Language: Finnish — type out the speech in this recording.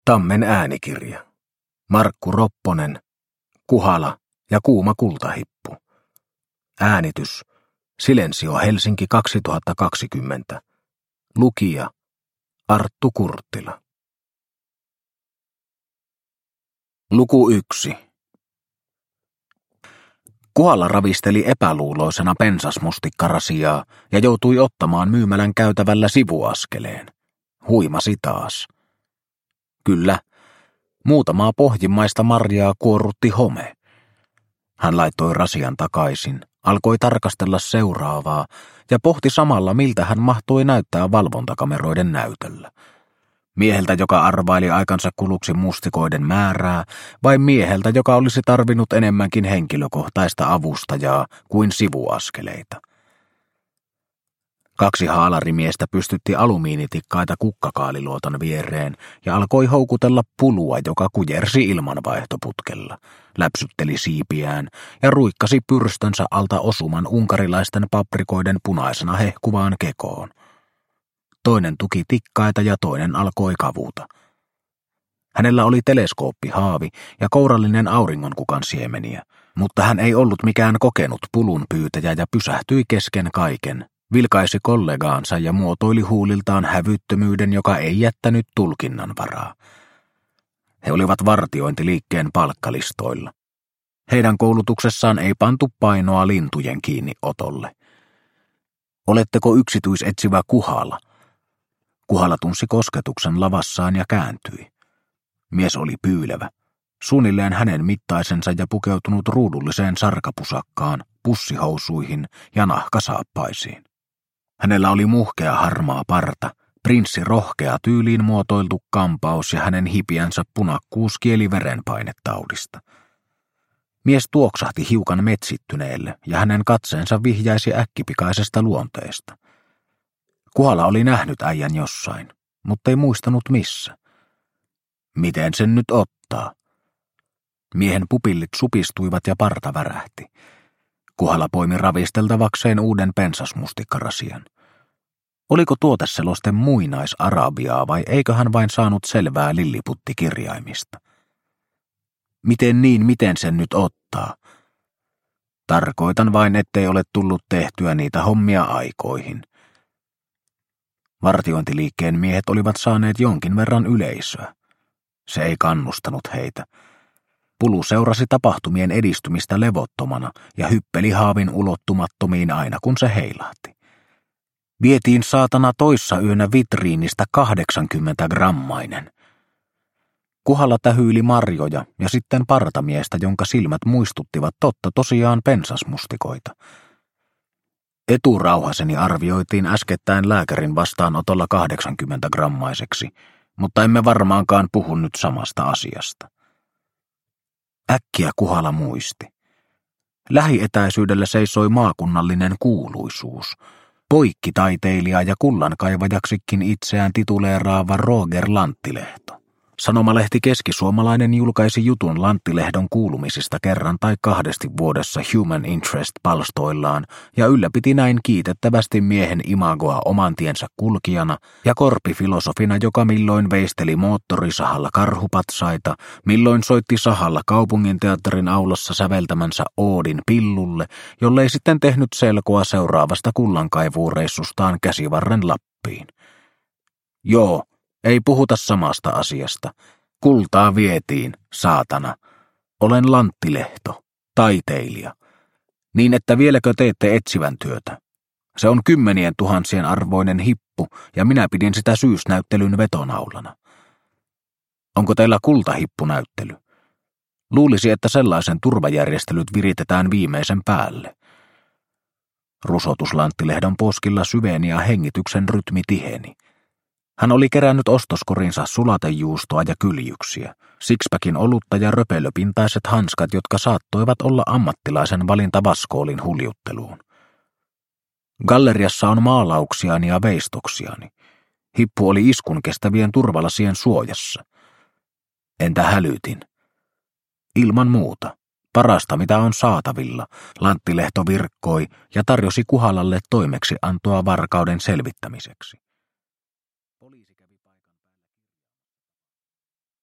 Tammen äänikirja. Markku Ropponen, Kuhala ja kuuma kultahippu. Äänitys. Silensio Helsinki 2020. Lukija. Arttu Kurttila. Luku 1. Kuhala ravisteli epäluuloisena pensasmustikkarasiaa ja joutui ottamaan myymälän käytävällä sivuaskeleen. Huimasi taas. Kyllä, muutamaa pohjimmaista marjaa kuorrutti home. Hän laittoi rasian takaisin, alkoi tarkastella seuraavaa ja pohti samalla, miltä hän mahtoi näyttää valvontakameroiden näytöllä. Mieheltä, joka arvaili aikansa kuluksi mustikoiden määrää, vai mieheltä, joka olisi tarvinnut enemmänkin henkilökohtaista avustajaa kuin sivuaskeleita. 2 haalarimiestä pystytti alumiinitikkaita kukkakaaliluotan viereen ja alkoi houkutella pulua, joka kujersi ilmanvaihtoputkella, läpsytteli siipiään ja ruikkasi pyrstönsä alta osuman unkarilaisten paprikoiden punaisena hehkuvaan kekoon. Toinen tuki tikkaita ja toinen alkoi kavuta. Hänellä oli teleskooppihaavi ja kourallinen auringonkukan siemeniä, mutta hän ei ollut mikään kokenut pulunpyytäjä ja pysähtyi kesken kaiken. Vilkaisi kollegaansa ja muotoili huuliltaan hävyttömyyden, joka ei jättänyt tulkinnan varaa. He olivat vartiointiliikkeen palkkalistoilla. Heidän koulutuksessaan ei pantu painoa lintujen kiinniotolle. Oletteko yksityisetsivä Kuhala? Kuhala tunsi kosketuksen lavassaan ja kääntyi. Mies oli pyylevä, suunnilleen hänen mittaisensa ja pukeutunut ruudulliseen sarkapusakkaan, pussihousuihin ja nahkasaappaisiin. Hänellä oli muhkea harmaa parta, prinssi rohkea tyyliin muotoiltu kampaus ja hänen hipiänsä punakkuus kieli verenpainetaudista. Mies tuoksahti hiukan metsittyneelle ja hänen katseensa vihjaisi äkkipikaisesta luonteesta. Kuhala oli nähnyt äijän jossain, mutta ei muistanut missä. Miten sen nyt ottaa? Miehen pupillit supistuivat ja parta värähti. Kuhala poimi ravisteltavakseen uuden pensasmustikkarasian. Oliko tuoteseloste muinaisarabiaa vai eikö hän vain saanut selvää lilliputtikirjaimista? Miten sen nyt ottaa? Tarkoitan vain, ettei ole tullut tehtyä niitä hommia aikoihin. Vartiointiliikkeen miehet olivat saaneet jonkin verran yleisöä. Se ei kannustanut heitä. Pulu seurasi tapahtumien edistymistä levottomana ja hyppeli haavin ulottumattomiin aina kun se heilahti. Vietiin saatana toissa yönä vitriinistä 80-grammainen. Kuhala tähyyli marjoja ja sitten partamiestä, jonka silmät muistuttivat totta tosiaan pensasmustikoita. Eturauhaseni arvioitiin äskettäin lääkärin vastaanotolla 80-grammaiseksi, mutta emme varmaankaan puhu nyt samasta asiasta. Äkkiä Kuhala muisti. Lähietäisyydellä seisoi maakunnallinen kuuluisuus, poikkitaiteilija ja kullankaivajaksikin itseään tituleeraava Roger Lanttilehto. Sanomalehti Keskisuomalainen julkaisi jutun Lanttilehdon kuulumisista kerran tai 2 vuodessa Human Interest-palstoillaan ja ylläpiti näin kiitettävästi miehen imagoa oman tiensä kulkijana ja korpifilosofina, joka milloin veisteli moottorisahalla karhupatsaita, milloin soitti sahalla kaupunginteatterin aulassa säveltämänsä oodin pillulle, jollei sitten tehnyt selkoa seuraavasta kullankaivuureissustaan Käsivarren Lappiin. Joo. Ei puhuta samasta asiasta. Kultaa vietiin, saatana. Olen Lanttilehto, taiteilija. Niin että vieläkö teette etsivän työtä? Se on 10 000 arvoinen hippu ja minä pidin sitä syysnäyttelyn vetonaulana. Onko teillä kultahippunäyttely? Luulisi, että sellaisen turvajärjestelyt viritetään viimeisen päälle. Rusotus Lanttilehdon poskilla syveni ja hengityksen rytmi tiheni. Hän oli kerännyt ostoskorinsa sulatejuustoa ja kyljyksiä, sixpackin olutta ja röpelöpintaiset hanskat, jotka saattoivat olla ammattilaisen valinta vaskoolin huljutteluun. Galleriassa on maalauksiani ja veistoksiani. Hippu oli iskun kestävien turvalasien suojassa. Entä hälytin? Ilman muuta. Parasta, mitä on saatavilla, Lanttilehto virkkoi ja tarjosi Kuhalalle toimeksiantoa varkauden selvittämiseksi.